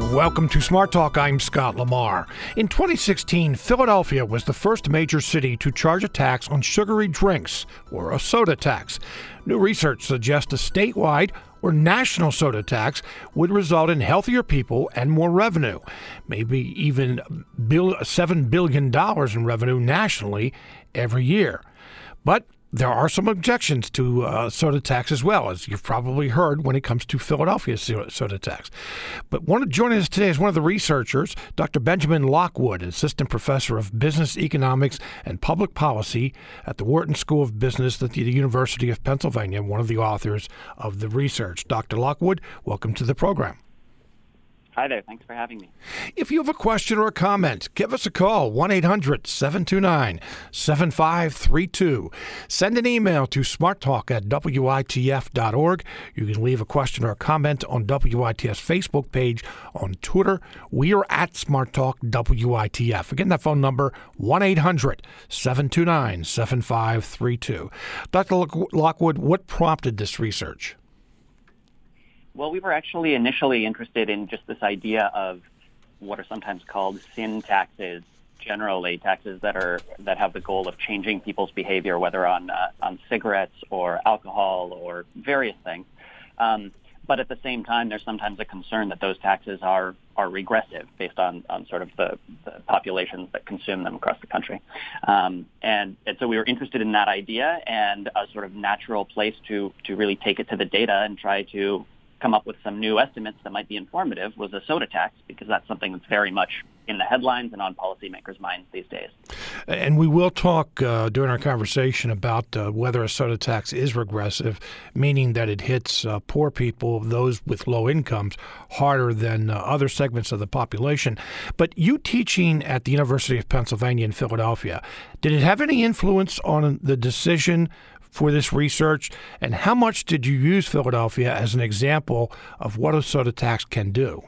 Welcome to Smart Talk. I'm Scott Lamar. In 2016, Philadelphia was the first major city to charge a tax on sugary drinks, or a soda tax. New research suggests a statewide or national soda tax would result in healthier people and more revenue, maybe even $7 billion in revenue nationally every year. But there are some objections to soda tax as well, as you've probably heard when it comes to Philadelphia's soda tax. But joining us today is one of the researchers, Dr. Benjamin Lockwood, assistant professor of business economics and public policy at the Wharton School of Business at the University of Pennsylvania, one of the authors of the research. Dr. Lockwood, welcome to the program. Hi there. Thanks for having me. If you have a question or a comment, give us a call, 1-800-729-7532. Send an email to smarttalk@witf.org. You can leave a question or a comment on WITF's Facebook page. On Twitter, we are at SmartTalkWITF. Again, that phone number, 1-800-729-7532. Dr. Lockwood, what prompted this research? Well, we were actually initially interested in just this idea of what are sometimes called sin taxes, generally taxes that have the goal of changing people's behavior, whether on cigarettes or alcohol or various things. But at the same time, there's sometimes a concern that those taxes are regressive based on sort of the populations that consume them across the country. And so we were interested in that idea, and a sort of natural place to really take it to the data and try to come up with some new estimates that might be informative was a soda tax, because that's something that's very much in the headlines and on policymakers' minds these days. And we will talk during our conversation about whether a soda tax is regressive, meaning that it hits poor people, those with low incomes, harder than other segments of the population. But you teaching at the University of Pennsylvania in Philadelphia, did it have any influence on the decision for this research, and how much did you use Philadelphia as an example of what a soda tax can do?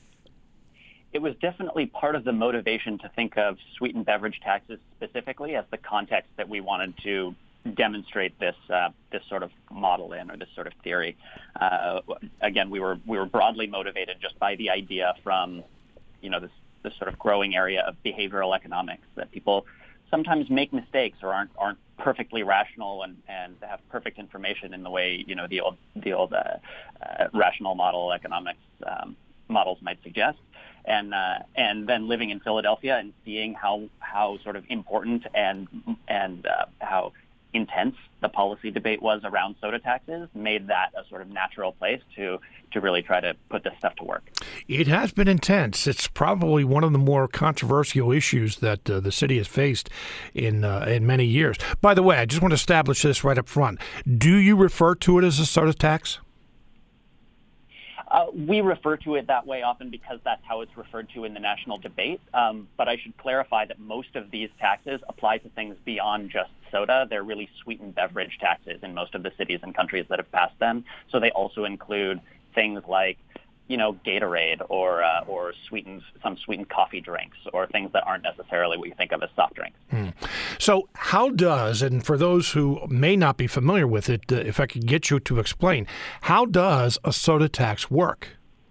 It was definitely part of the motivation to think of sweetened beverage taxes specifically as the context that we wanted to demonstrate this sort of model in, or this sort of theory. Again, we were broadly motivated just by the idea from this sort of growing area of behavioral economics, that people sometimes make mistakes or aren't perfectly rational and have perfect information in the way the old rational model economics models might suggest, and then living in Philadelphia and seeing how sort of important and how intense the policy debate was around soda taxes made that a sort of natural place to really try to put this stuff to work. It has been intense. It's probably one of the more controversial issues that the city has faced in many years. By the way, I just want to establish this right up front. Do you refer to it as a soda tax? We refer to it that way often because that's how it's referred to in the national debate. But I should clarify that most of these taxes apply to things beyond just soda. They're really sweetened beverage taxes in most of the cities and countries that have passed them. So they also include things like, Gatorade or some sweetened coffee drinks, or things that aren't necessarily what you think of as soft drinks. So how does, and for those who may not be familiar with it, if I could get you to explain, how does a soda tax work?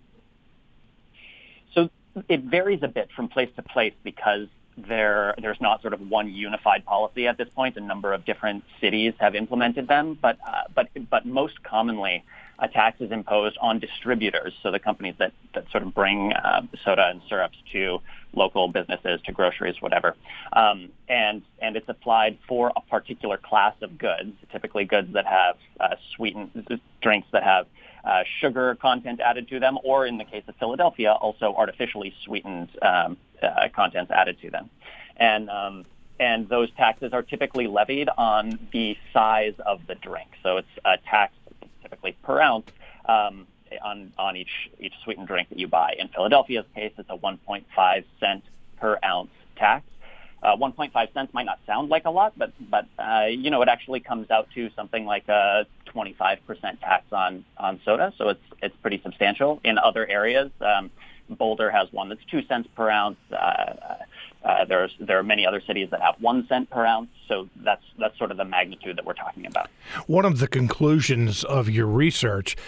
So it varies a bit from place to place because there's not sort of one unified policy at this point. A number of different cities have implemented them, but most commonly, a tax is imposed on distributors, so the companies that sort of bring soda and syrups to local businesses, to groceries, whatever. And it's applied for a particular class of goods, typically goods that have sweetened drinks that have sugar content added to them, or in the case of Philadelphia, also artificially sweetened contents added to them. And those taxes are typically levied on the size of the drink. So it's a tax typically per ounce on each sweetened drink that you buy. In Philadelphia's case, it's a 1.5 cent per ounce tax. 1.5 cents might not sound like a lot, but it actually comes out to something like a 25% tax on soda. So it's pretty substantial. In other areas, Boulder has one that's 2 cents per ounce. There are many other cities that have 1 cent per ounce. So that's sort of the magnitude that we're talking about. One of the conclusions of your research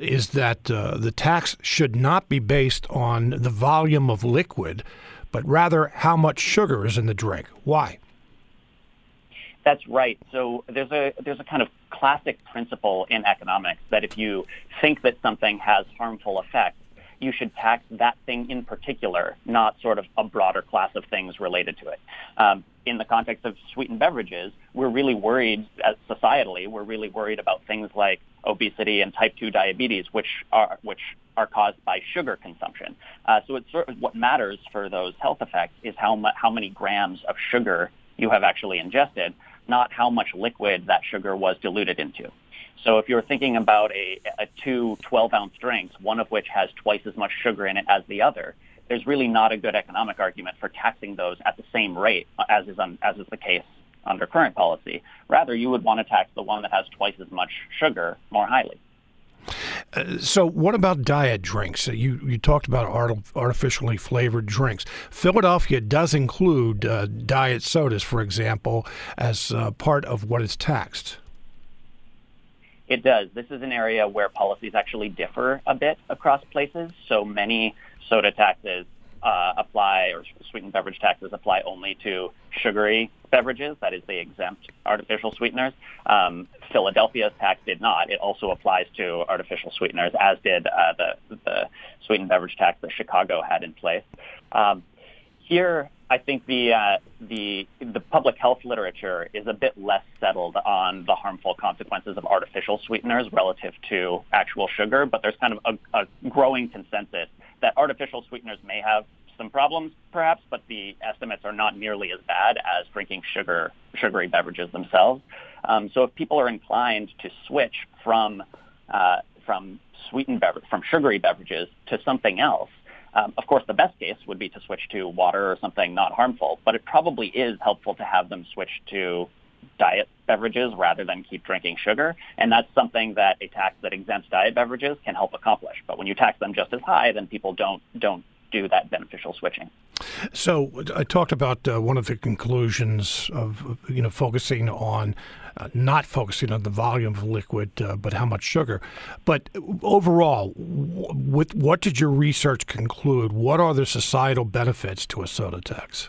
is that the tax should not be based on the volume of liquid, but rather how much sugar is in the drink. Why? That's right. So there's a kind of classic principle in economics that if you think that something has harmful effects, you should tax that thing in particular, not sort of a broader class of things related to it. In the context of sweetened beverages, we're really worried, as societally, we're really worried about things like obesity and type 2 diabetes, which are caused by sugar consumption. So it's sort of what matters for those health effects is how many grams of sugar you have actually ingested, not how much liquid that sugar was diluted into. So if you're thinking about two 12-ounce drinks, one of which has twice as much sugar in it as the other, there's really not a good economic argument for taxing those at the same rate as is the case under current policy. Rather, you would want to tax the one that has twice as much sugar more highly. So what about diet drinks? You talked about artificially flavored drinks. Philadelphia does include diet sodas, for example, as part of what is taxed. It does. This is an area where policies actually differ a bit across places. So many soda taxes apply, or sweetened beverage taxes apply only to sugary beverages, that is, they exempt artificial sweeteners. Philadelphia's tax did not. It also applies to artificial sweeteners, as did the sweetened beverage tax that Chicago had in place. Here, I think the public health literature is a bit less settled on the harmful consequences of artificial sweeteners relative to actual sugar, but there's kind of a growing consensus that artificial sweeteners may have some problems, perhaps, but the estimates are not nearly as bad as drinking sugary beverages themselves. So if people are inclined to switch from sugary beverages to something else, of course, the best case would be to switch to water or something not harmful, but it probably is helpful to have them switch to diet beverages rather than keep drinking sugar. And that's something that a tax that exempts diet beverages can help accomplish. But when you tax them just as high, then people don't do that beneficial switching. So I talked about one of the conclusions of focusing on not focusing on the volume of liquid, but how much sugar. But overall, with what did your research conclude? What are the societal benefits to a soda tax?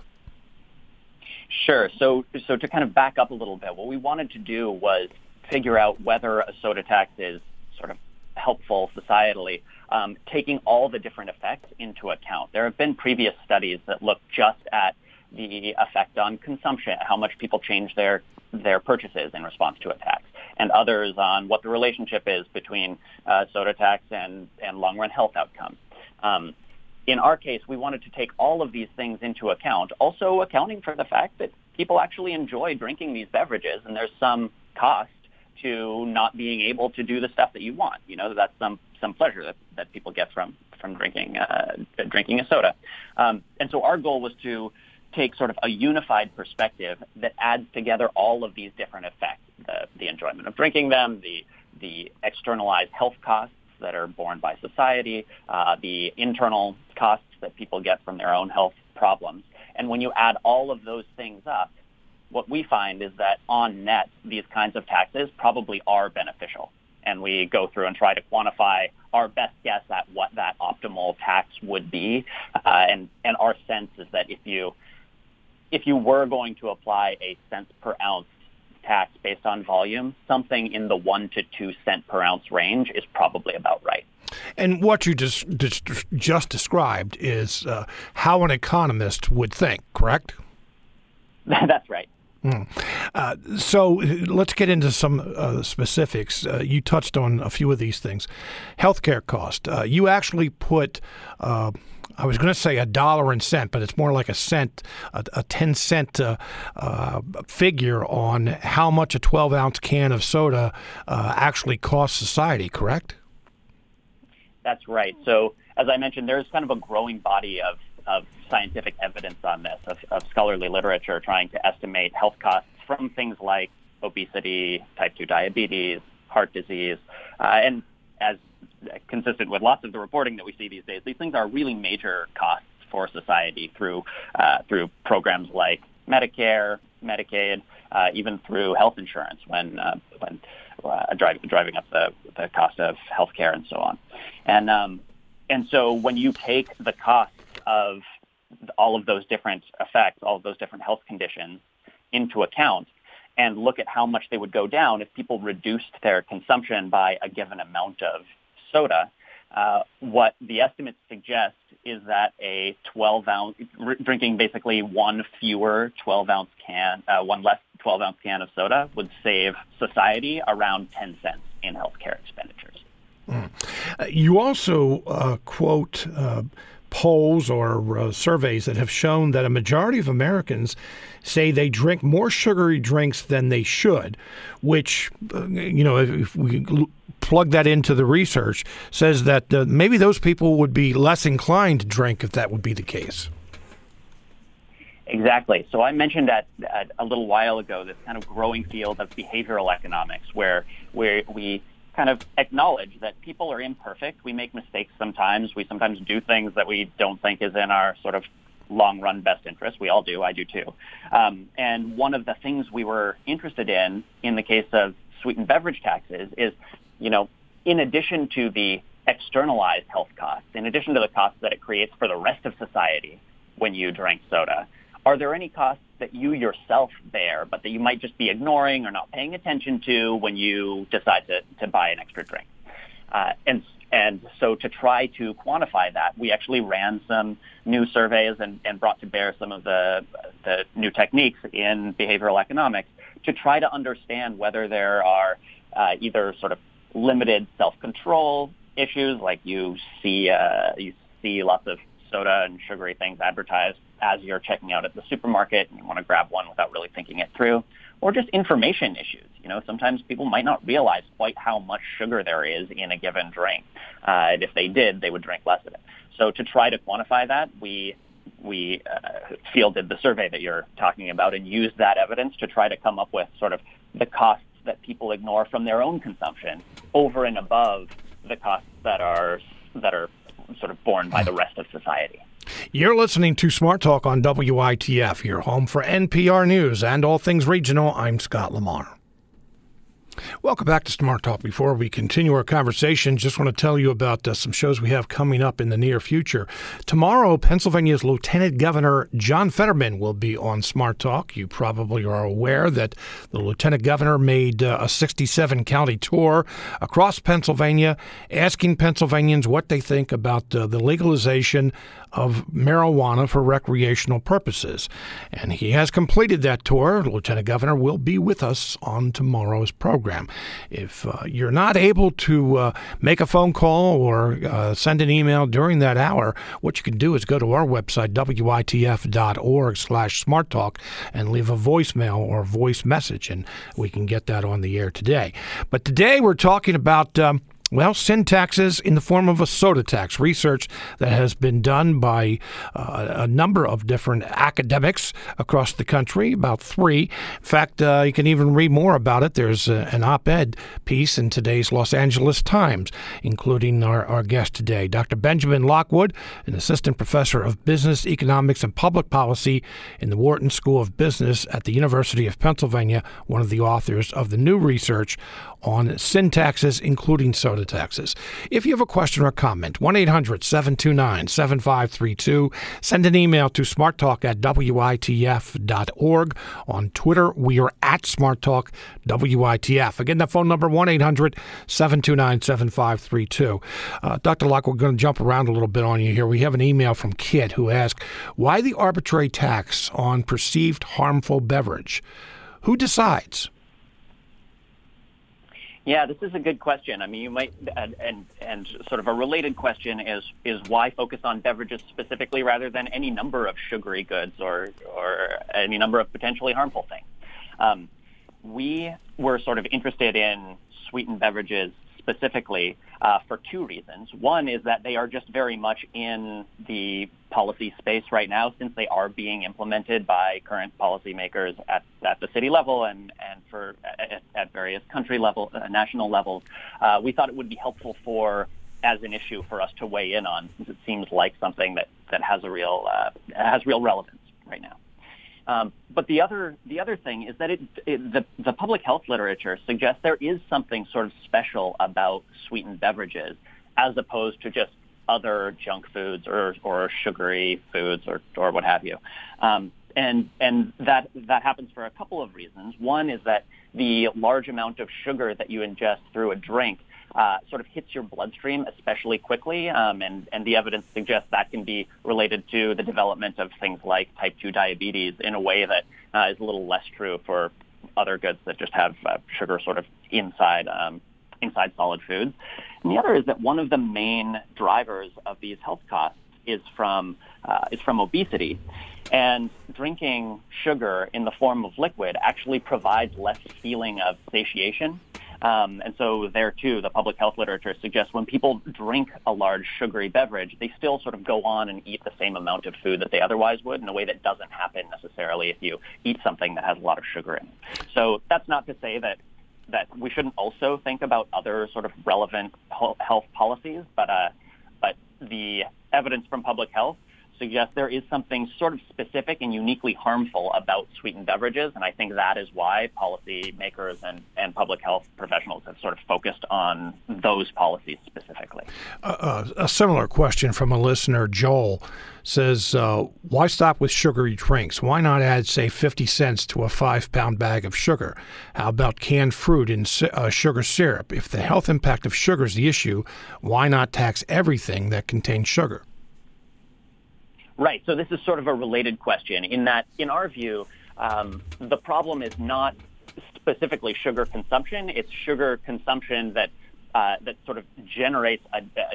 Sure. So to kind of back up a little bit, what we wanted to do was figure out whether a soda tax is sort of helpful societally, taking all the different effects into account. There have been previous studies that look just at the effect on consumption, how much people change their purchases in response to a tax, and others on what the relationship is between soda tax and long-run health outcomes. In our case, we wanted to take all of these things into account, also accounting for the fact that people actually enjoy drinking these beverages, and there's some cost to not being able to do the stuff that you want. That's some pleasure that people get from drinking a soda. And so our goal was to take sort of a unified perspective that adds together all of these different effects, the enjoyment of drinking them, the externalized health costs that are borne by society, the internal costs that people get from their own health problems. And when you add all of those things up, what we find is that on net, these kinds of taxes probably are beneficial. And we go through and try to quantify our best guess at what that optimal tax would be. And our sense is that if you were going to apply a cents per ounce tax based on volume, something in the 1 to 2 cent per ounce range is probably about right. And what you just described is how an economist would think, correct? That's right. So let's get into some specifics. You touched on a few of these things. Healthcare cost. You actually put, I was going to say $1 and cent, but it's more like a cent, a 10-cent figure on how much a 12-ounce can of soda actually costs society, correct? That's right. So as I mentioned, there's kind of a growing body of scientific evidence on this, of scholarly literature trying to estimate health costs from things like obesity, type 2 diabetes, heart disease, and as consistent with lots of the reporting that we see these days, these things are really major costs for society through programs like Medicare, Medicaid, even through health insurance when driving up the cost of healthcare and so on. And so when you take the costs of all of those different effects, all of those different health conditions into account, and look at how much they would go down if people reduced their consumption by a given amount of soda, what the estimates suggest is that a 12-ounce, drinking basically one less 12-ounce can of soda would save society around 10 cents in healthcare expenditures. You also quote polls or surveys that have shown that a majority of Americans say they drink more sugary drinks than they should, which, if we plug that into the research, says that maybe those people would be less inclined to drink if that would be the case. Exactly. So I mentioned at a little while ago this kind of growing field of behavioral economics where we kind of acknowledge that people are imperfect. We make mistakes sometimes. We sometimes do things that we don't think is in our sort of long-run best interest. We all do. I do too. And one of the things we were interested in the case of sweetened beverage taxes is, in addition to the externalized health costs, in addition to the costs that it creates for the rest of society when you drink soda, are there any costs that you yourself bear, but that you might just be ignoring or not paying attention to when you decide to buy an extra drink? And so to try to quantify that, we actually ran some new surveys and brought to bear some of the new techniques in behavioral economics to try to understand whether there are either sort of limited self-control issues, like you see lots of soda and sugary things advertised as you're checking out at the supermarket and you want to grab one without really thinking it through, or just information issues. Sometimes people might not realize quite how much sugar there is in a given drink. And if they did, they would drink less of it. So to try to quantify that, we fielded the survey that you're talking about and used that evidence to try to come up with sort of the costs that people ignore from their own consumption over and above the costs that are sort of borne by the rest of society. You're listening to Smart Talk on WITF, your home for NPR News and all things regional. I'm Scott Lamar. Welcome back to Smart Talk. Before we continue our conversation, just want to tell you about some shows we have coming up in the near future. Tomorrow, Pennsylvania's Lieutenant Governor John Fetterman will be on Smart Talk. You probably are aware that the Lieutenant Governor made a 67-county tour across Pennsylvania, asking Pennsylvanians what they think about the legalization of marijuana for recreational purposes. And he has completed that tour. Lieutenant Governor will be with us on tomorrow's program. If you're not able to make a phone call or send an email during that hour, what you can do is go to our website, witf.org/smarttalk, and leave a voicemail or voice message, and we can get that on the air today. But today we're talking about sin taxes in the form of a soda tax. Research that has been done by a number of different academics across the country, about 3. In fact, you can even read more about it. There's an op-ed piece in today's Los Angeles Times, including our guest today, Dr. Benjamin Lockwood, an assistant professor of business, economics, and public policy in the Wharton School of Business at the University of Pennsylvania, one of the authors of the new research on sin taxes, including soda taxes. If you have a question or comment, 1-800-729-7532. Send an email to smarttalk@witf.org. On Twitter, we are at smarttalkwitf. Again, that phone number, 1-800-729-7532. Dr. Locke, we're going to jump around a little bit on you here. We have an email from Kit who asks, why the arbitrary tax on perceived harmful beverage? Who decides? Yeah, this is a good question. I mean, you might, and sort of a related question is why focus on beverages specifically rather than any number of sugary goods or any number of potentially harmful things? We were sort of interested in sweetened beverages specifically for 2 reasons. One is that they are just very much in the policy space right now, since they are being implemented by current policymakers at the city level and at various country level, national levels. We thought it would be helpful as an issue for us to weigh in on, since it seems like something that has real relevance right now. But the other thing is that the public health literature suggests there is something sort of special about sweetened beverages as opposed to just other junk foods or sugary foods or what have you. And that happens for a couple of reasons. One is that the large amount of sugar that you ingest through a drink sort of hits your bloodstream especially quickly, and the evidence suggests that can be related to the development of things like type 2 diabetes in a way that is a little less true for other goods that just have sugar sort of inside solid foods. And the other is that one of the main drivers of these health costs is from obesity. And drinking sugar in the form of liquid actually provides less feeling of satiation. And so there, too, the public health literature suggests when people drink a large sugary beverage, they still sort of go on and eat the same amount of food that they otherwise would in a way that doesn't happen necessarily if you eat something that has a lot of sugar in it. So that's not to say that we shouldn't also think about other sort of relevant health policies, but the evidence from public health suggests there is something sort of specific and uniquely harmful about sweetened beverages, and I think that is why policymakers and public health professionals have sort of focused on those policies specifically. A similar question from a listener, Joel, says, why stop with sugary drinks? Why not add, say, 50 cents to a 5-pound bag of sugar? How about canned fruit and sugar syrup? If the health impact of sugar is the issue, why not tax everything that contains sugar? Right. So this is sort of a related question in that, in our view, the problem is not specifically sugar consumption. It's sugar consumption that sort of generates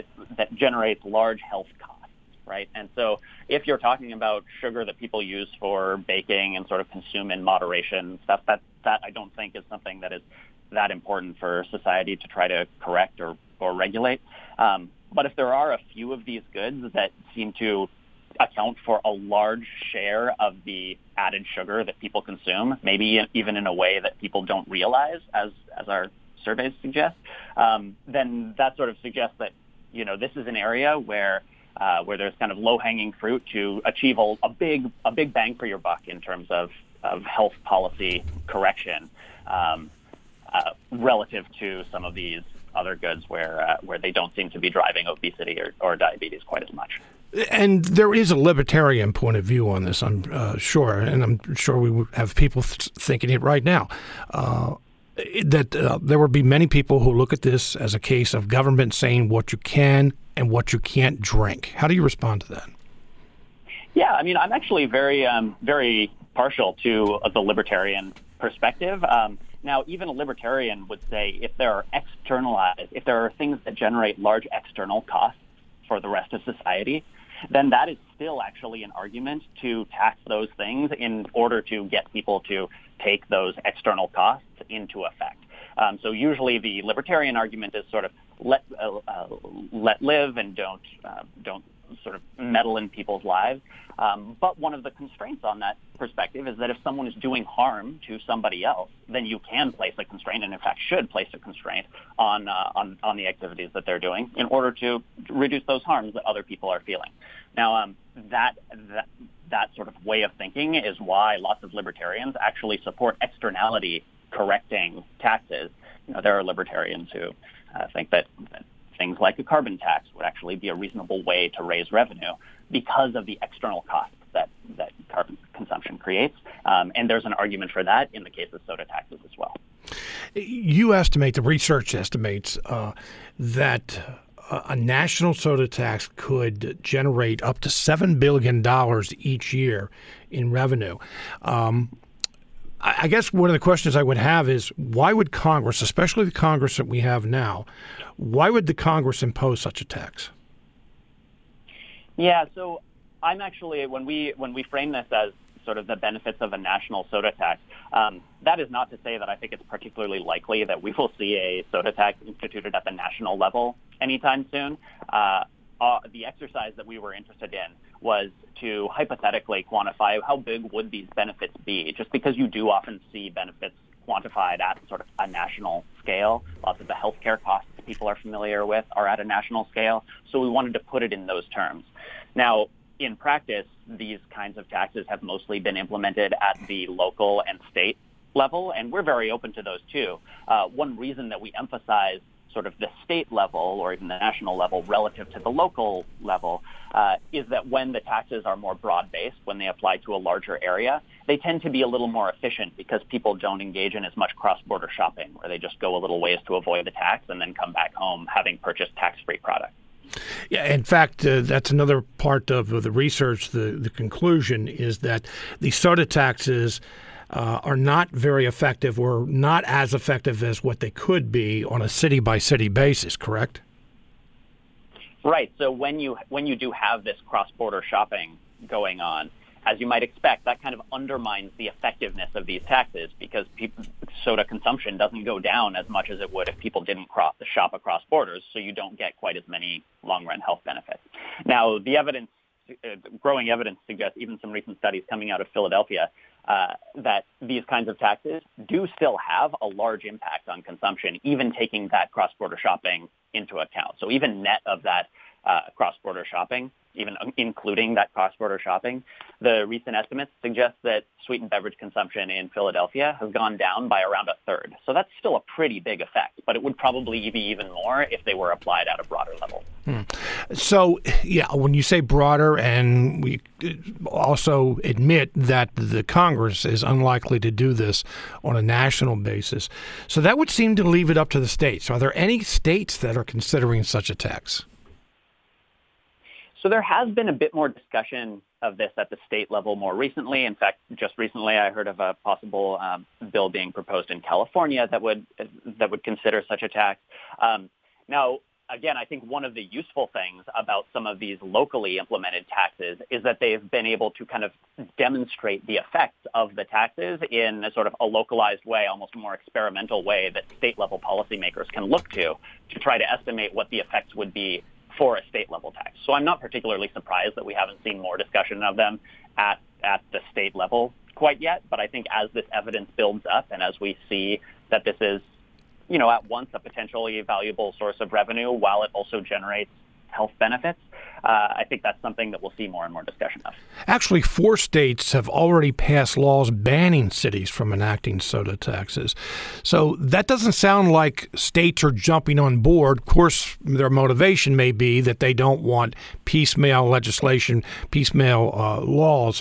large health costs, right? And so if you're talking about sugar that people use for baking and sort of consume in moderation, stuff that I don't think is something that is that important for society to try to correct or regulate. But if there are a few of these goods that seem to account for a large share of the added sugar that people consume, maybe even in a way that people don't realize, as our surveys suggest, then that sort of suggests that, this is an area where there's kind of low-hanging fruit to achieve a big bang for your buck in terms of health policy correction relative to some of these other goods where they don't seem to be driving obesity or diabetes quite as much. And there is a libertarian point of view on this, I'm sure, and I'm sure we would have people thinking it right now, that there would be many people who look at this as a case of government saying what you can and what you can't drink. How do you respond to that? Yeah, I mean, I'm actually very, very partial to the libertarian perspective. Now, even a libertarian would say if there are things that generate large external costs for the rest of society, then that is still actually an argument to tax those things in order to get people to take those external costs into effect. So usually the libertarian argument is sort of let live and don't sort of meddle in people's lives. But one of the constraints on that perspective is that if someone is doing harm to somebody else, then you can place a constraint, and in fact should place a constraint on the activities that they're doing in order to reduce those harms that other people are feeling. Now, that sort of way of thinking is why lots of libertarians actually support externality correcting taxes. There are libertarians who think that things like a carbon tax would actually be a reasonable way to raise revenue because of the external costs that carbon consumption creates. And there's an argument for that in the case of soda taxes as well. You estimate, the research estimates, that a national soda tax could generate up to $7 billion each year in revenue. I guess one of the questions I would have is, why would Congress, especially the Congress that we have now, why would the Congress impose such a tax? Yeah, so I'm actually, when we frame this as sort of the benefits of a national soda tax, that is not to say that I think it's particularly likely that we will see a soda tax instituted at the national level anytime soon. The exercise that we were interested in was to hypothetically quantify how big would these benefits be, just because you do often see benefits quantified at sort of a national scale. Lots of the healthcare costs people are familiar with are at a national scale. So we wanted to put it in those terms. Now, in practice, these kinds of taxes have mostly been implemented at the local and state level, and we're very open to those too. One reason that we emphasize sort of the state level or even the national level relative to the local level is that when the taxes are more broad-based, when they apply to a larger area, they tend to be a little more efficient because people don't engage in as much cross-border shopping, where they just go a little ways to avoid the tax and then come back home having purchased tax-free products. Yeah, in fact, that's another part of the research. The conclusion is that the soda taxes are not very effective or not as effective as what they could be on a city-by-city basis, correct? Right. So when you do have this cross-border shopping going on, as you might expect, that kind of undermines the effectiveness of these taxes because soda consumption doesn't go down as much as it would if people didn't shop across borders, so you don't get quite as many long-run health benefits. Now, the evidence, growing evidence suggests, even some recent studies coming out of Philadelphia, that these kinds of taxes do still have a large impact on consumption, even taking that cross-border shopping into account. So even net of that cross-border shopping, even including that cross-border shopping, the recent estimates suggest that sweetened beverage consumption in Philadelphia has gone down by around a third. So that's still a pretty big effect, but it would probably be even more if they were applied at a broader level. So, yeah, when you say broader, and we also admit that the Congress is unlikely to do this on a national basis, so that would seem to leave it up to the states. Are there any states that are considering such a tax? So there has been a bit more discussion of this at the state level more recently. In fact, just recently I heard of a possible bill being proposed in California that would consider such a tax. Now, again, I think one of the useful things about some of these locally implemented taxes is that they've been able to kind of demonstrate the effects of the taxes in a sort of a localized way, almost more experimental way that state-level policymakers can look to try to estimate what the effects would be for a state-level tax. So I'm not particularly surprised that we haven't seen more discussion of them at the state level quite yet, but I think as this evidence builds up and as we see that this is, at once a potentially valuable source of revenue while it also generates health benefits, I think that's something that we'll see more and more discussion of. Actually, 4 states have already passed laws banning cities from enacting soda taxes. So that doesn't sound like states are jumping on board. Of course, their motivation may be that they don't want piecemeal legislation, piecemeal laws,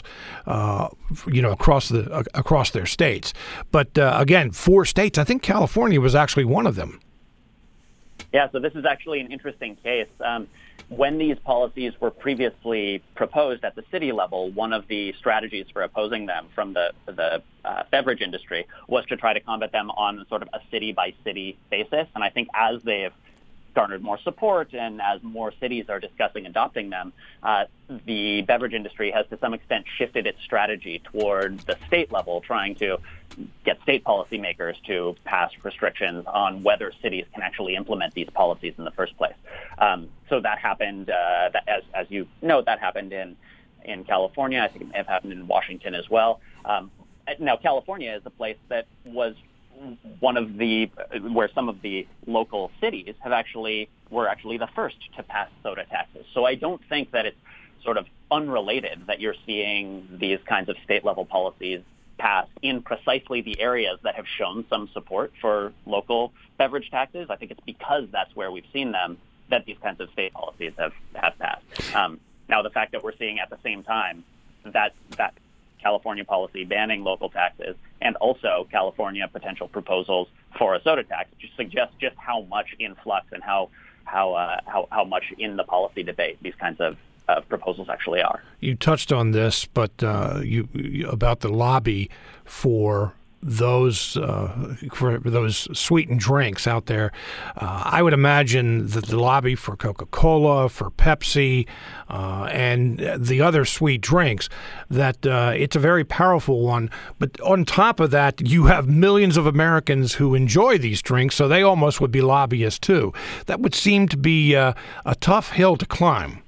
across their states. But again, 4 states. I think California was actually one of them. Yeah, so this is actually an interesting case. When these policies were previously proposed at the city level, one of the strategies for opposing them from the beverage industry was to try to combat them on sort of a city-by-city basis. And I think as they've garnered more support and as more cities are discussing adopting them, the beverage industry has to some extent shifted its strategy toward the state level, trying to get state policymakers to pass restrictions on whether cities can actually implement these policies in the first place. So that happened, as you know, that happened in California. I think it may have happened in Washington as well. Now, California is a place that was one of where some of the local cities were actually the first to pass soda taxes. So I don't think that it's sort of unrelated that you're seeing these kinds of state-level policies passed in precisely the areas that have shown some support for local beverage taxes. I think it's because that's where we've seen them that these kinds of state policies have passed. Now, the fact that we're seeing at the same time that California policy banning local taxes and also California potential proposals for a soda tax just suggests just how much influx and how much in the policy debate these kinds of proposals actually are. You touched on this, but you about the lobby for those sweetened drinks out there. I would imagine that the lobby for Coca-Cola, for Pepsi, and the other sweet drinks, that it's a very powerful one. But on top of that, you have millions of Americans who enjoy these drinks, so they almost would be lobbyists too. That would seem to be a tough hill to climb.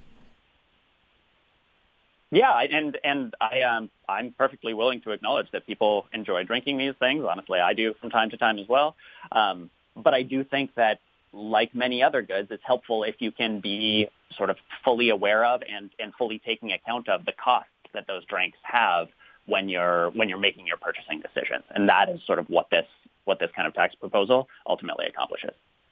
Yeah, and I'm perfectly willing to acknowledge that people enjoy drinking these things. Honestly, I do from time to time as well. But I do think that like many other goods, it's helpful if you can be sort of fully aware of and fully taking account of the costs that those drinks have when you're making your purchasing decisions. And that is sort of what this kind of tax proposal ultimately accomplishes.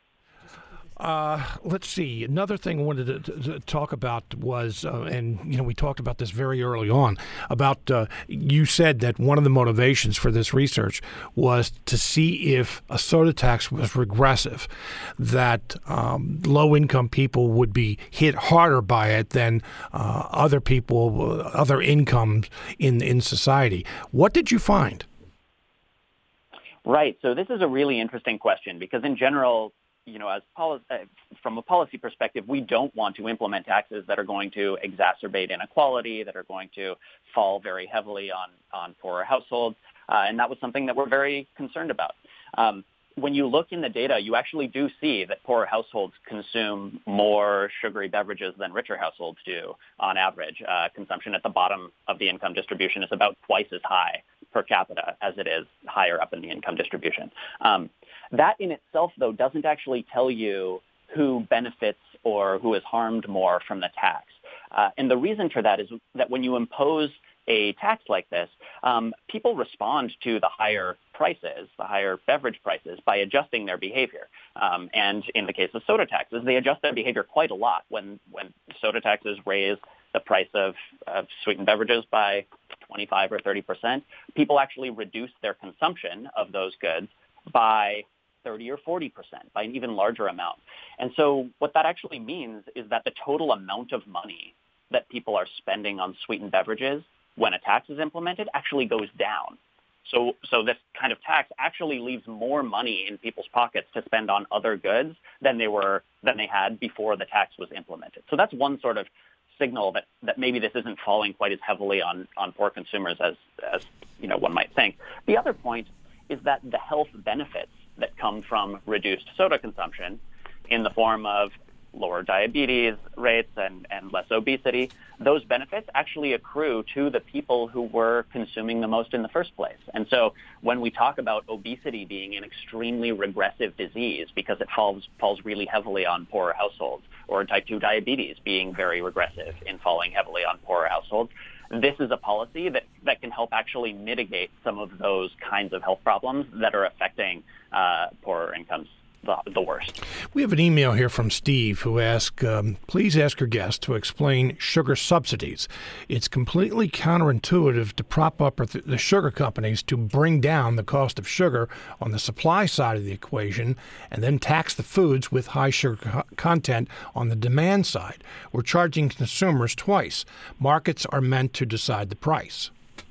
Let's see. Another thing I wanted to talk about was, we talked about this very early on, about you said that one of the motivations for this research was to see if a soda tax was regressive, that low-income people would be hit harder by it than other people, other incomes in society. What did you find? Right. So this is a really interesting question because in general, from a policy perspective, we don't want to implement taxes that are going to exacerbate inequality, that are going to fall very heavily on poorer households. And that was something that we're very concerned about. When you look in the data, you actually do see that poorer households consume more sugary beverages than richer households do on average. Consumption at the bottom of the income distribution is about twice as high per capita as it is higher up in the income distribution. That in itself, though, doesn't actually tell you who benefits or who is harmed more from the tax. And the reason for that is that when you impose a tax like this, people respond to the higher prices, the higher beverage prices, by adjusting their behavior. And in the case of soda taxes, they adjust their behavior quite a lot. When soda taxes raise the price of sweetened beverages by 25 or 30%, people actually reduce their consumption of those goods by 30 or 40%, by an even larger amount. And so what that actually means is that the total amount of money that people are spending on sweetened beverages when a tax is implemented actually goes down. So this kind of tax actually leaves more money in people's pockets to spend on other goods than they had before the tax was implemented. So that's one sort of signal that maybe this isn't falling quite as heavily on poor consumers as one might think. The other point is that the health benefits that come from reduced soda consumption in the form of lower diabetes rates and less obesity, those benefits actually accrue to the people who were consuming the most in the first place. And so when we talk about obesity being an extremely regressive disease because it falls really heavily on poorer households, or type 2 diabetes being very regressive in falling heavily on poorer households, this is a policy that can help actually mitigate some of those kinds of health problems that are affecting poorer incomes the worst. We have an email here from Steve who asks, please ask your guest to explain sugar subsidies. It's completely counterintuitive to prop up the sugar companies to bring down the cost of sugar on the supply side of the equation and then tax the foods with high sugar content on the demand side. We're charging consumers twice. Markets are meant to decide the price.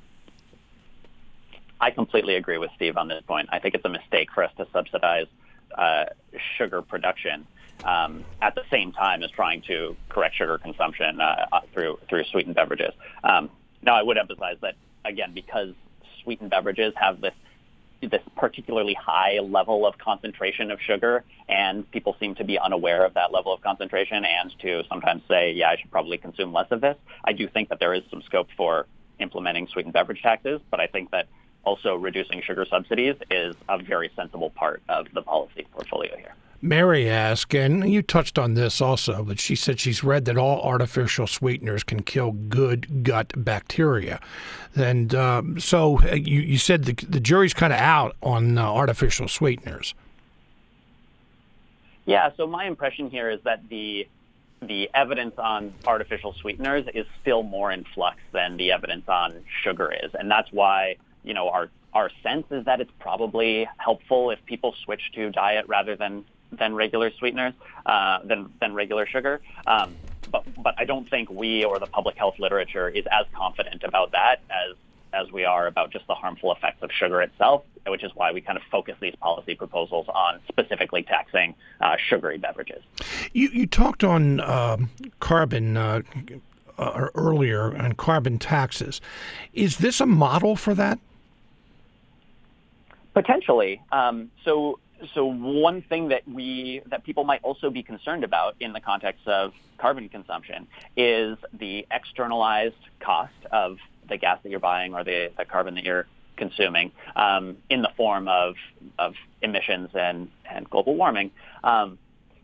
I completely agree with Steve on this point. I think it's a mistake for us to subsidize sugar production at the same time as trying to correct sugar consumption through sweetened beverages. Now, I would emphasize that, again, because sweetened beverages have this particularly high level of concentration of sugar, and people seem to be unaware of that level of concentration and to sometimes say, yeah, I should probably consume less of this. I do think that there is some scope for implementing sweetened beverage taxes, but I think that also reducing sugar subsidies is a very sensible part of the policy portfolio here. Mary asked, and you touched on this also, but she said she's read that all artificial sweeteners can kill good gut bacteria. And so you said the jury's kind of out on artificial sweeteners. Yeah, so my impression here is that the evidence on artificial sweeteners is still more in flux than the evidence on sugar is. And that's why our sense is that it's probably helpful if people switch to diet rather than regular sweeteners, than regular sugar. But I don't think we or the public health literature is as confident about that as we are about just the harmful effects of sugar itself, which is why we kind of focus these policy proposals on specifically taxing sugary beverages. You talked on carbon earlier on carbon taxes. Is this a model for that? Potentially. So one thing that people might also be concerned about in the context of carbon consumption is the externalized cost of the gas that you're buying or the carbon that you're consuming in the form of emissions and global warming.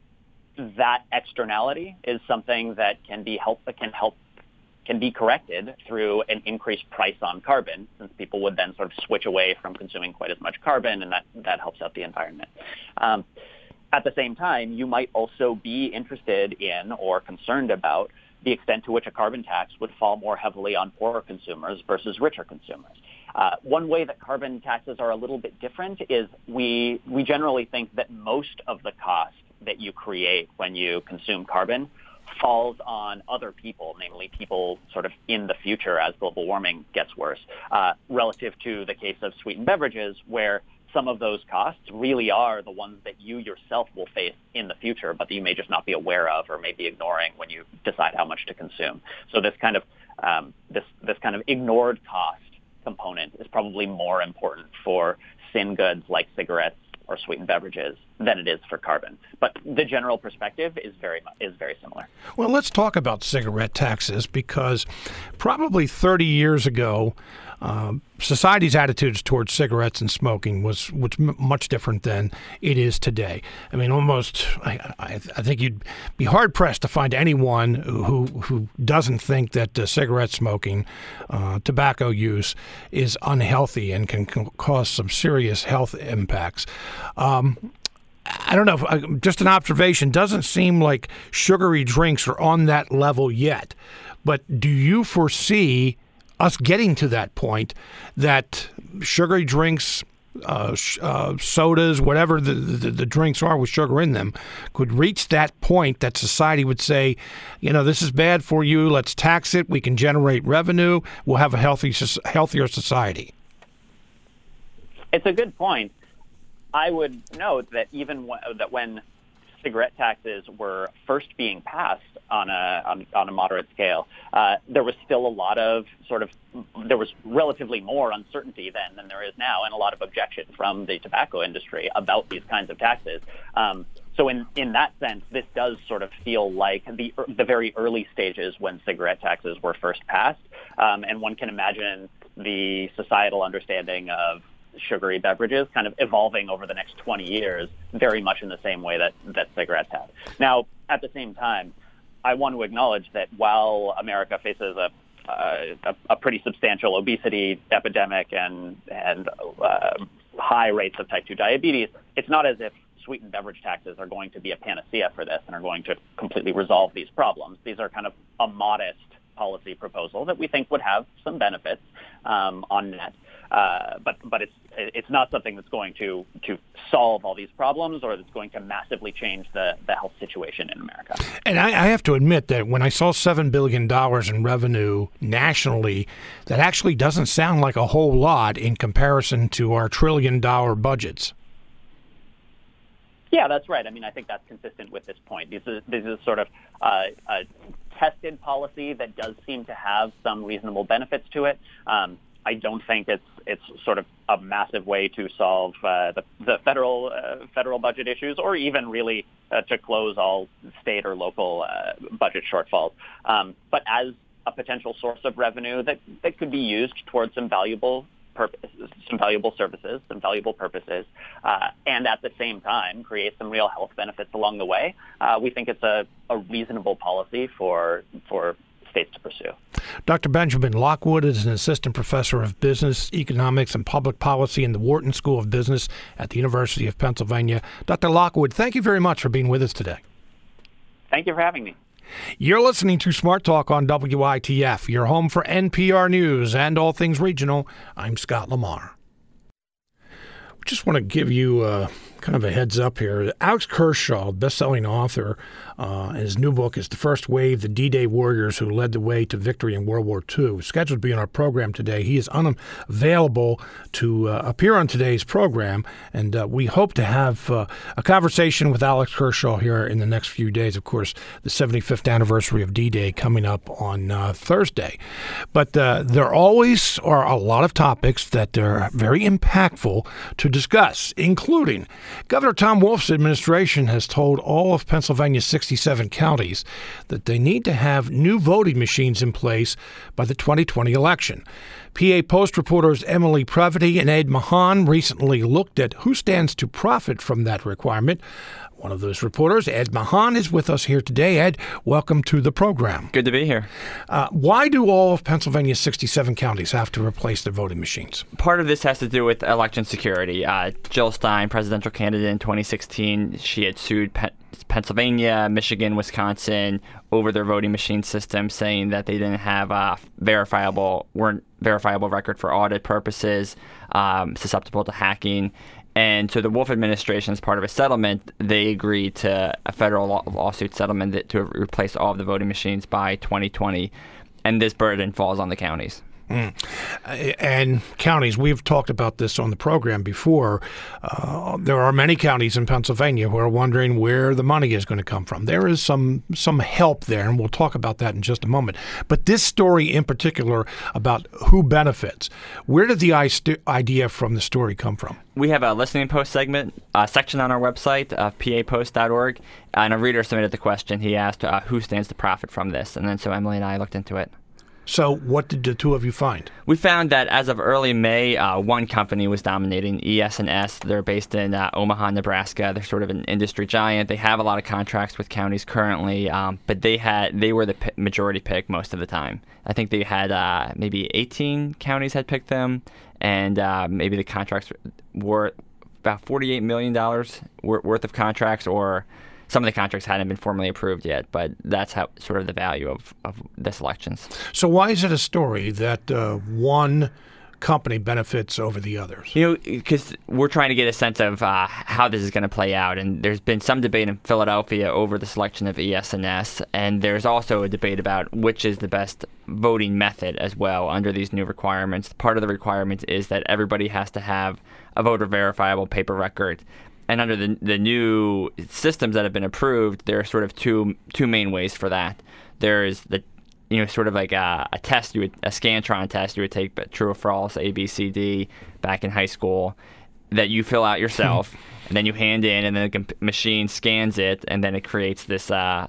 that externality is something that can be corrected through an increased price on carbon, since people would then sort of switch away from consuming quite as much carbon, and that helps out the environment. At the same time, you might also be interested in or concerned about the extent to which a carbon tax would fall more heavily on poorer consumers versus richer consumers. One way that carbon taxes are a little bit different is we generally think that most of the cost that you create when you consume carbon falls on other people, namely people sort of in the future as global warming gets worse, relative to the case of sweetened beverages, where some of those costs really are the ones that you yourself will face in the future, but that you may just not be aware of or may be ignoring when you decide how much to consume. So this kind of ignored cost component is probably more important for sin goods like cigarettes or sweetened beverages than it is for carbon. But the general perspective is very similar. Well, let's talk about cigarette taxes, because probably 30 years ago, society's attitudes towards cigarettes and smoking was much different than it is today. I mean, almost, I think you'd be hard pressed to find anyone who doesn't think that cigarette smoking, tobacco use is unhealthy and can cause some serious health impacts. I don't know, just an observation, doesn't seem like sugary drinks are on that level yet. But do you foresee us getting to that point that sugary drinks, sodas, whatever the drinks are with sugar in them, could reach that point that society would say, this is bad for you, let's tax it, we can generate revenue, we'll have a healthier society? It's a good point. I would note that even when cigarette taxes were first being passed on a moderate scale, there was still there was relatively more uncertainty then than there is now, and a lot of objection from the tobacco industry about these kinds of taxes. So in that sense, this does sort of feel like the very early stages when cigarette taxes were first passed, and one can imagine the societal understanding of sugary beverages kind of evolving over the next 20 years, very much in the same way that cigarettes have. Now, at the same time, I want to acknowledge that while America faces a pretty substantial obesity epidemic and high rates of type 2 diabetes, it's not as if sweetened beverage taxes are going to be a panacea for this and are going to completely resolve these problems. These are kind of a modest policy proposal that we think would have some benefits on net. But it's not something that's going to solve all these problems or that's going to massively change the health situation in America. And I have to admit that when I saw $7 billion in revenue nationally, that actually doesn't sound like a whole lot in comparison to our $1 trillion budgets. Yeah, that's right. I mean, I think that's consistent with this point. This is sort of a tested policy that does seem to have some reasonable benefits to it. I don't think it's sort of a massive way to solve the federal budget issues, or even really to close all state or local budget shortfalls. But as a potential source of revenue that could be used towards some valuable services, some valuable purposes, and at the same time create some real health benefits along the way, we think it's a reasonable policy for states to pursue. Dr. Benjamin Lockwood is an assistant professor of business, economics, and public policy in the Wharton School of Business at the University of Pennsylvania. Dr. Lockwood, thank you very much for being with us today. Thank you for having me. You're listening to Smart Talk on WITF, your home for NPR News and all things regional. I'm Scott Lamar. Just want to give you kind of a heads up here. Alex Kershaw, best-selling author, his new book is The First Wave, The D-Day Warriors Who Led the Way to Victory in World War II. Scheduled to be on our program today. He is unavailable to appear on today's program, and we hope to have a conversation with Alex Kershaw here in the next few days. Of course, the 75th anniversary of D-Day coming up on Thursday. But there always are a lot of topics that are very impactful to discuss, including Governor Tom Wolf's administration has told all of Pennsylvania's 67 counties that they need to have new voting machines in place by the 2020 election. PA Post reporters Emily Previty and Ed Mahan recently looked at who stands to profit from that requirement. One of those reporters, Ed Mahan, is with us here today. Ed, welcome to the program. Good to be here. Why do all of Pennsylvania's 67 counties have to replace their voting machines? Part of this has to do with election security. Jill Stein, presidential candidate in 2016, she had sued Pennsylvania, Michigan, Wisconsin over their voting machine system, saying that they didn't have weren't verifiable record for audit purposes, susceptible to hacking. And so the Wolf administration, as part of a settlement, they agreed to a federal lawsuit settlement to replace all of the voting machines by 2020. And this burden falls on the counties. And counties, we've talked about this on the program before. There are many counties in Pennsylvania who are wondering where the money is going to come from. There is some help there, and we'll talk about that in just a moment. But this story in particular about who benefits, where did the idea from the story come from? We have a listening post section on our website, papost.org, and a reader submitted the question. He asked who stands to profit from this, and then so Emily and I looked into it. So what did the two of you find? We found that as of early May, one company was dominating, ES&S. They're based in Omaha, Nebraska. They're sort of an industry giant. They have a lot of contracts with counties currently, but they were the majority pick most of the time. I think they had maybe 18 counties had picked them, and maybe the contracts were about $48 million worth of contracts, or some of the contracts hadn't been formally approved yet, but that's how sort of the value of the selections. So why is it a story that one company benefits over the others? Because we're trying to get a sense of how this is going to play out, and there's been some debate in Philadelphia over the selection of ES&S, and there's also a debate about which is the best voting method as well under these new requirements. Part of the requirement is that everybody has to have a voter verifiable paper record. And under the new systems that have been approved, there are sort of two main ways for that. There is sort of like a test, a Scantron test you would take, but true or false, A, B, C, D, back in high school, that you fill out yourself, and then you hand in, and then the machine scans it, and then it creates this, then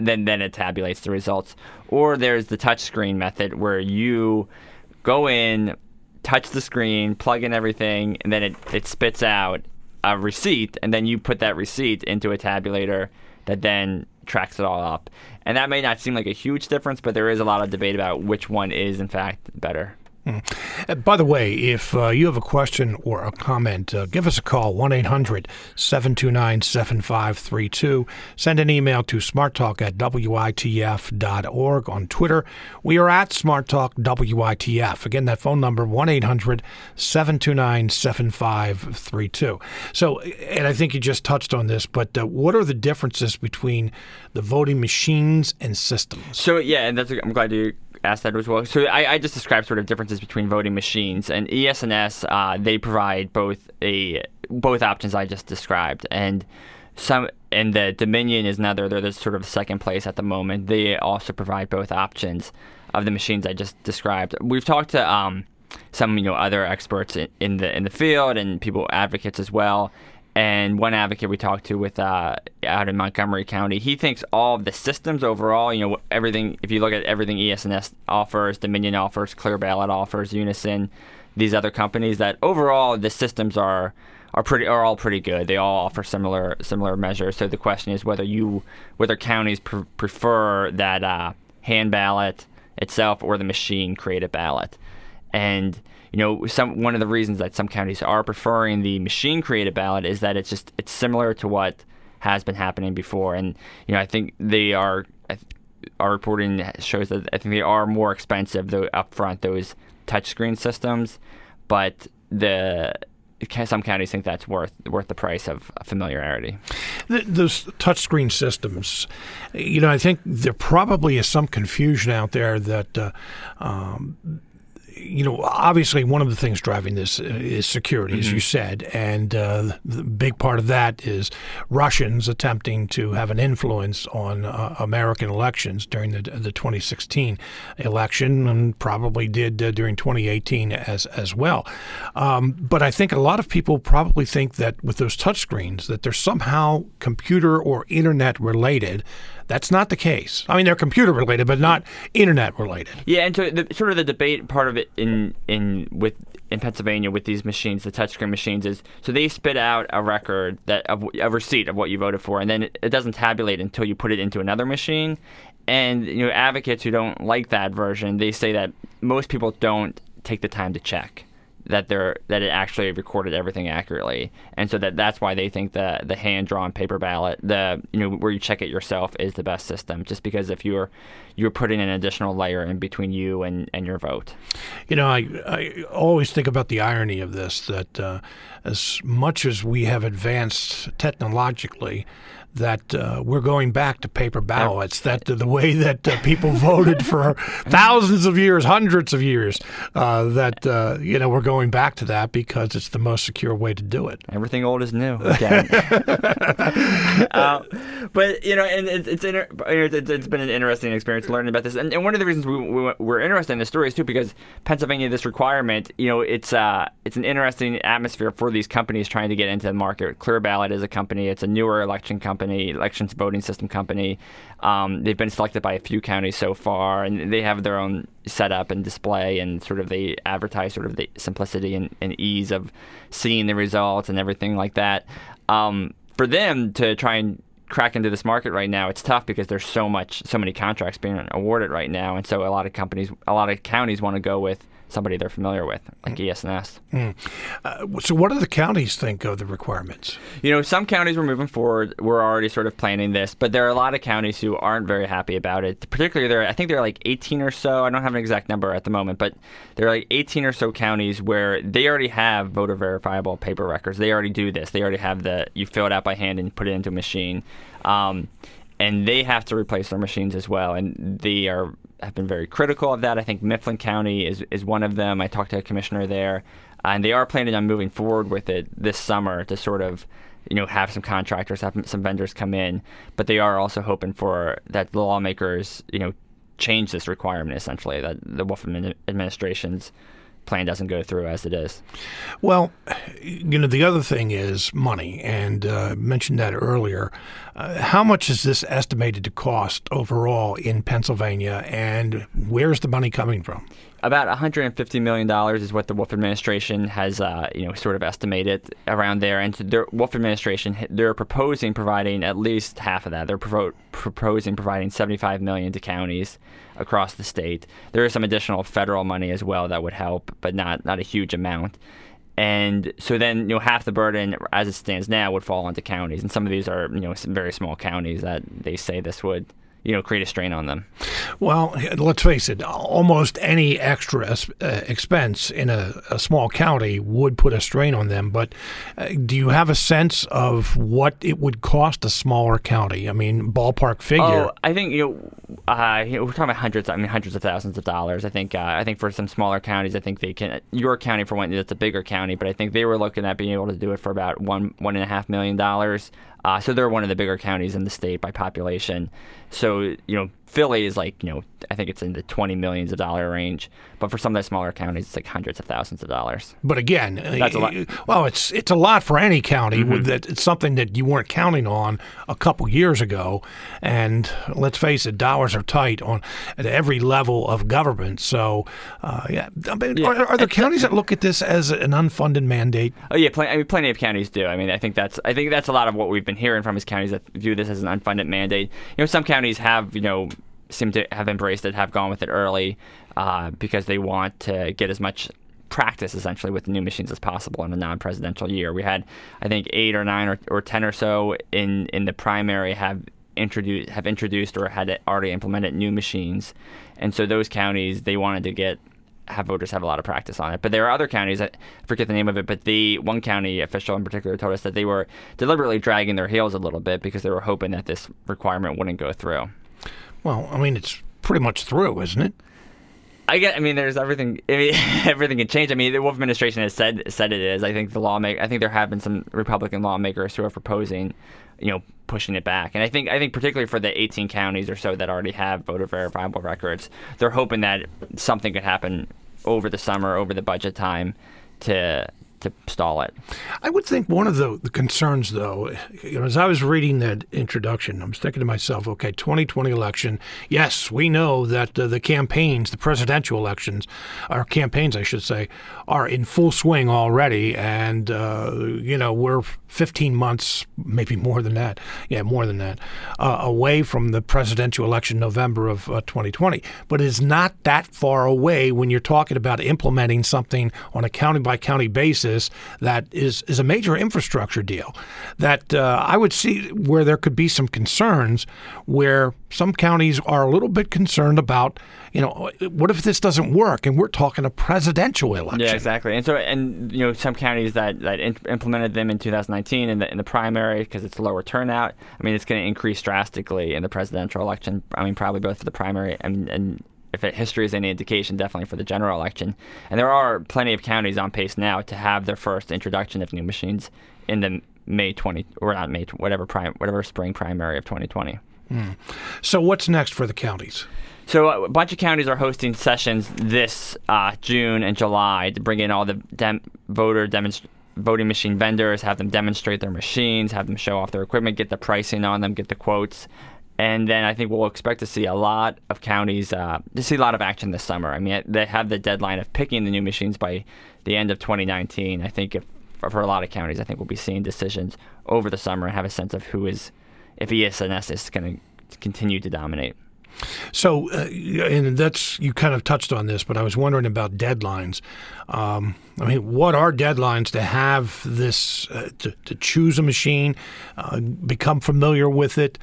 it tabulates the results. Or there's the touchscreen method where you go in, touch the screen, plug in everything, and then it spits out a receipt, and then you put that receipt into a tabulator that then tracks it all up. And that may not seem like a huge difference, but there is a lot of debate about which one is, in fact, better. By the way, if you have a question or a comment, give us a call, 1-800-729-7532. Send an email to smarttalk@witf.org. On Twitter, we are at smarttalkwitf. Again, that phone number, 1-800-729-7532. So, and I think you just touched on this, but what are the differences between the voting machines and systems? So, yeah, and I'm glad you asked that as well. So I just described sort of differences between voting machines, and ES&S, they provide both options I just described, and the Dominion is they're the sort of second place at the moment. They also provide both options of the machines I just described. We've talked to some other experts in the field and people advocates as well. And one advocate we talked to with out in Montgomery County, he thinks all of the systems overall, everything, if you look at everything ES&S offers, Dominion offers, Clear Ballot offers, Unison, these other companies, that overall the systems are all pretty good. They all offer similar measures. So the question is whether counties prefer that hand ballot itself or the machine created ballot. And one of the reasons that some counties are preferring the machine-created ballot is that it's similar to what has been happening before, and I think our reporting shows that I think they are more expensive though upfront, those touchscreen systems, but some counties think that's worth the price of familiarity. Those touchscreen systems, I think there probably is some confusion out there that. Obviously one of the things driving this is security, as you said, and the big part of that is Russians attempting to have an influence on American elections during the 2016 election, and probably did during 2018 as well. But I think a lot of people probably think that with those touchscreens that they're somehow computer or internet related, That's not the case. I mean, they're computer related, but not internet related. Yeah, and so the debate part of it in Pennsylvania with these machines, the touchscreen machines, is so they spit out a record of a receipt of what you voted for, and then it doesn't tabulate until you put it into another machine. And advocates who don't like that version, they say that most people don't take the time to check that it actually recorded everything accurately, and so that's why they think the hand-drawn paper ballot, where you check it yourself, is the best system. Just because if you're putting an additional layer in between you and your vote. I always think about the irony of this, that as much as we have advanced technologically, that we're going back to paper ballots, that the way that people voted for thousands of years, hundreds of years, we're going back to that because it's the most secure way to do it. Everything old is new again. But and it's been an interesting experience learning about this, and one of the reasons we're interested in this story is too because Pennsylvania, this requirement, it's an interesting atmosphere for these companies trying to get into the market. Clear Ballot is a company; it's a newer elections voting system company. They've been selected by a few counties so far, and they have their own setup and display, and sort of they advertise sort of the simplicity and ease of seeing the results and everything like that. For them to try and crack into this market right now, it's tough because there's so many contracts being awarded right now, and so a lot of counties want to go with somebody they're familiar with, like ES&S. So what do the counties think of the requirements? Some counties were moving forward. We're already sort of planning this, but there are a lot of counties who aren't very happy about it. Particularly, I think there are like 18 or so. I don't have an exact number at the moment, but there are like 18 or so counties where they already have voter verifiable paper records. They already do this. They already have you fill it out by hand and put it into a machine. And they have to replace their machines as well, and they have been very critical of that. I think Mifflin County is one of them. I talked to a commissioner there, and they are planning on moving forward with it this summer to sort of, have some contractors, have some vendors come in, but they are also hoping for that the lawmakers, change this requirement essentially, that the Wolf administration's plan doesn't go through as it is. Well, the other thing is money, and mentioned that earlier. How much is this estimated to cost overall in Pennsylvania, and where's the money coming from? About $150 million is what the Wolf administration has, sort of estimated around there. And the Wolf administration, they're proposing providing at least half of that. They're proposing providing $75 million to counties across the state. There is some additional federal money as well that would help, but not a huge amount. And so then, half the burden as it stands now would fall onto counties. And some of these are, some very small counties that they say this would create a strain on them. Well, let's face it, almost any extra expense in a small county would put a strain on them. But do you have a sense of what it would cost a smaller county? I mean, ballpark figure. Oh, I think, we're talking about hundreds of thousands of dollars. I think for some smaller counties, I think they can, your county for one, that's a bigger county, but I think they were looking at being able to do it for about $1.5 million. So they're one of the bigger counties in the state by population. So, Philly is like, I think it's in the $20 millions range. But for some of the smaller counties, it's like hundreds of thousands of dollars. But again, that's a lot. Well, it's a lot for any county. Mm-hmm. It's something that you weren't counting on a couple years ago. And let's face it, dollars are tight at every level of government. So, Are there counties that look at this as an unfunded mandate? Oh yeah, plenty of counties do. I think that's a lot of what we've been hearing from is counties that view this as an unfunded mandate. Some counties have seem to have embraced it, have gone with it early because they want to get as much practice essentially with the new machines as possible in a non-presidential year. We had, I think, 8 or 9 or 10 or so in the primary have introduced or had already implemented new machines, and so those counties, they wanted to have voters have a lot of practice on it. But there are other counties, I forget the name of it, but one county official in particular told us that they were deliberately dragging their heels a little bit because they were hoping that this requirement wouldn't go through. Well, it's pretty much through, isn't it? There's everything. Everything can change. The Wolf administration has said it is. I think there have been some Republican lawmakers who are proposing, pushing it back. And I think particularly for the 18 counties or so that already have voter verifiable records, they're hoping that something could happen over the summer, over the budget time, to to stall it. I would think one of the concerns, though, as I was reading that introduction, I was thinking to myself, okay, 2020 election, yes, we know that the campaigns, the presidential elections, or campaigns, I should say, are in full swing already, and, we're 15 months, maybe more than that, away from the presidential election November of 2020. But it's not that far away when you're talking about implementing something on a county-by-county basis that is a major infrastructure deal that I would see where there could be some concerns where some counties are a little bit concerned about, what if this doesn't work? And we're talking a presidential election. Yeah, exactly. And some counties that implemented them in 2019 in the primary because it's lower turnout, it's going to increase drastically in the presidential election. Probably both for the primary and if history is any indication, definitely for the general election. And there are plenty of counties on pace now to have their first introduction of new machines in the whatever spring primary of 2020. So what's next for the counties? So a bunch of counties are hosting sessions this June and July to bring in all the voting machine vendors, have them demonstrate their machines, have them show off their equipment, get the pricing on them, get the quotes. And then I think we'll expect to see a lot of counties, to see a lot of action this summer. They have the deadline of picking the new machines by the end of 2019. I think for a lot of counties, I think we'll be seeing decisions over the summer and have a sense of if ES&S is going to continue to dominate. So, and you kind of touched on this, but I was wondering about deadlines. What are deadlines to have this, to choose a machine, become familiar with it,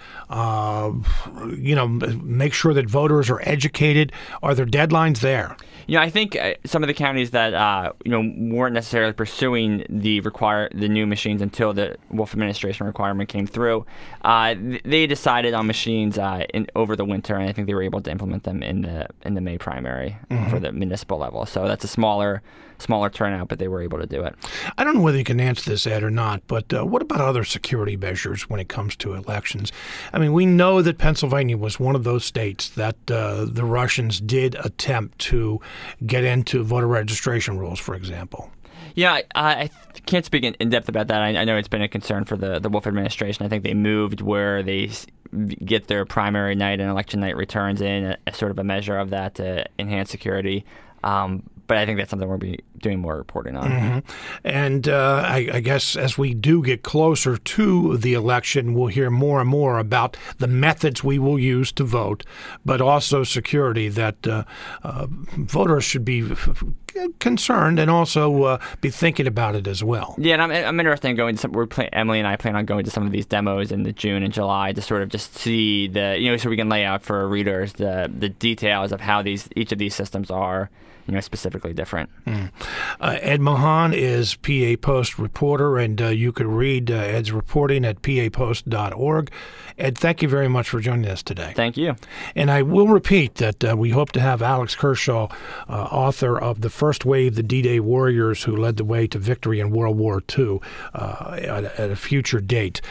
make sure that voters are educated? Are there deadlines there? I think some of the counties that weren't necessarily pursuing the new machines until the Wolf administration requirement came through, they decided on machines over the winter, and I think they were able to implement them in the May primary for the municipal level. So that's a smaller turnout, but they were able to do it. I don't know whether you can answer this, Ed, or not, but what about other security measures when it comes to elections? We know that Pennsylvania was one of those states that the Russians did attempt to get into voter registration rules, for example. Yeah, I can't speak in depth about that. I know it's been a concern for the Wolf administration. I think they moved where they get their primary night and election night returns in, a sort of a measure of that to enhance security. But I think that's something we'll be doing more reporting on. Mm-hmm. And I guess as we do get closer to the election, we'll hear more and more about the methods we will use to vote, but also security, that voters should be concerned and also be thinking about it as well. Yeah, and I'm interested in going to Emily and I plan on going to some of these demos in the June and July to sort of just see so we can lay out for readers the details of how each of these systems are specifically different. Ed Mahan is PA Post reporter, and you could read Ed's reporting at papost.org. Ed, thank you very much for joining us today. Thank you. And I will repeat that we hope to have Alex Kershaw, author of The First Wave, the D-Day Warriors Who Led the Way to Victory in World War II, at a future date.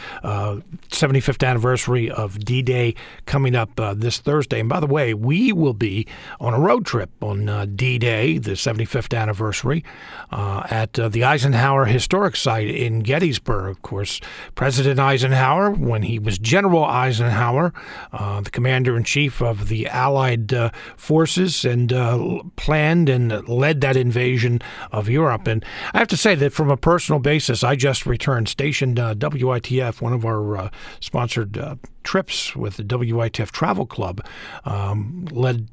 75th anniversary of D-Day coming up this Thursday. And by the way, we will be on a road trip on D-Day, the 75th anniversary, at the Eisenhower Historic Site in Gettysburg. Of course, President Eisenhower, when he was General Eisenhower, the commander-in-chief of the Allied forces, and planned and led that invasion of Europe. And I have to say that from a personal basis, I just returned, stationed WITF, one of our sponsored trips with the WITF Travel Club, led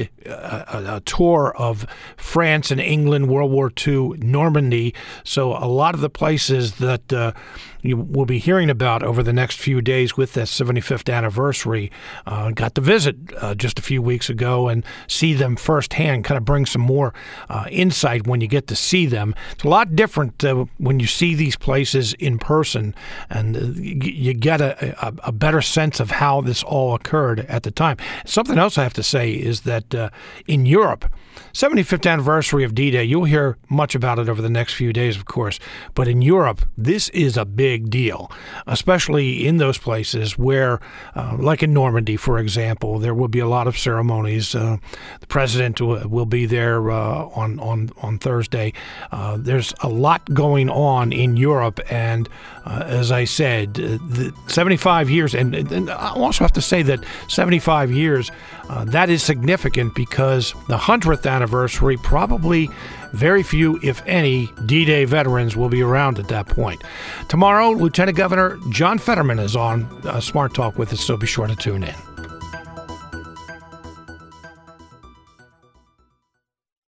a tour of France and England, World War II, Normandy. So a lot of the places that you will be hearing about over the next few days with that 75th anniversary, got to visit just a few weeks ago and see them firsthand, kind of bring some more insight when you get to see them. It's a lot different when you see these places in person, and you get a better sense of how this all occurred at the time. Something else I have to say is that in Europe, 75th anniversary of D-Day, you'll hear much about it over the next few days, of course, but in Europe, this is a big big deal, especially in those places where, like in Normandy, for example, there will be a lot of ceremonies. The president will be there on Thursday. There's a lot going on in Europe, and as I said, the 75 years, and I also have to say that 75 years, that is significant because the 100th anniversary, probably very few, if any, D-Day veterans will be around at that point. Tomorrow, Lieutenant Governor John Fetterman is on Smart Talk with us, so be sure to tune in.